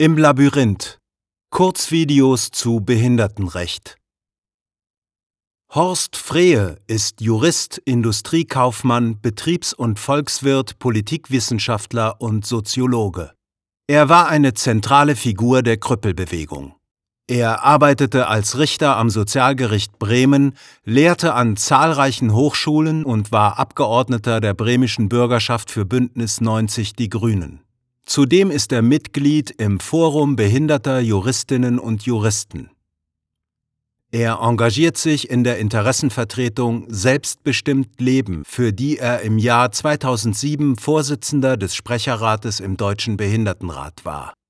Im Labyrinth. Kurzvideos zu Behindertenrecht. Horst Frehe ist Jurist, Industriekaufmann, Betriebs- und Volkswirt, Politikwissenschaftler und Soziologe. Er war eine zentrale Figur der Krüppelbewegung. Er arbeitete als Richter am Sozialgericht Bremen, lehrte an zahlreichen Hochschulen und war Abgeordneter der bremischen Bürgerschaft für Bündnis 90 Die Grünen. Zudem ist er Mitglied im Forum behinderter Juristinnen und Juristen. Er engagiert sich in der Interessenvertretung Selbstbestimmt Leben, für die er im Jahr 2007 Vorsitzender des Sprecherrates im Deutschen Behindertenrat war.